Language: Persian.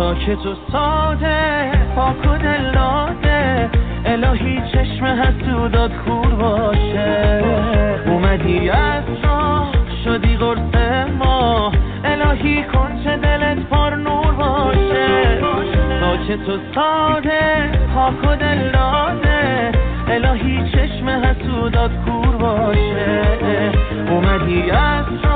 ساکت و ساده پاک و دلاده الهی چشم حسودات خور باشه اومدی از راه شدی قرص ما الهی کن چه دلت پر نور باشه ساکت و ساده پاک و دلاده الهی چشم حسودات خور باشه اومدی از